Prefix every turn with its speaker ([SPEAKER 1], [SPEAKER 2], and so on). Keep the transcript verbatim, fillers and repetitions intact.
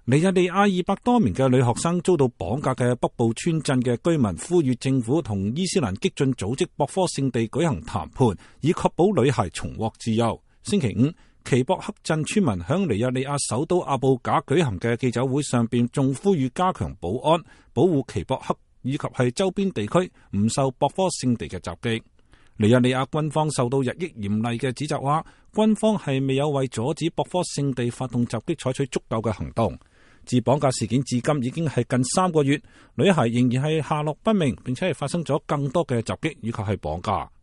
[SPEAKER 1] 尼日利亞二百多名嘅女學生遭到綁架嘅北部村鎮嘅居民呼籲政府同伊斯蘭激進組織博科聖地舉行談判，以確保女孩重獲自由。星期五，奇博克鎮村民響尼日利亞首都阿布賈舉行嘅記者會上邊，仲呼籲加強保安，保護奇博克以及係周邊地區唔受博科聖地嘅襲擊。尼日利亞軍方受到日益嚴厲嘅指責，話軍方係未有為阻止博科聖地發動襲擊採取足夠嘅行動。自綁架事件至今已經係近三個月，女孩仍然係下落不明，並且係發生咗更多嘅襲擊以及係綁架。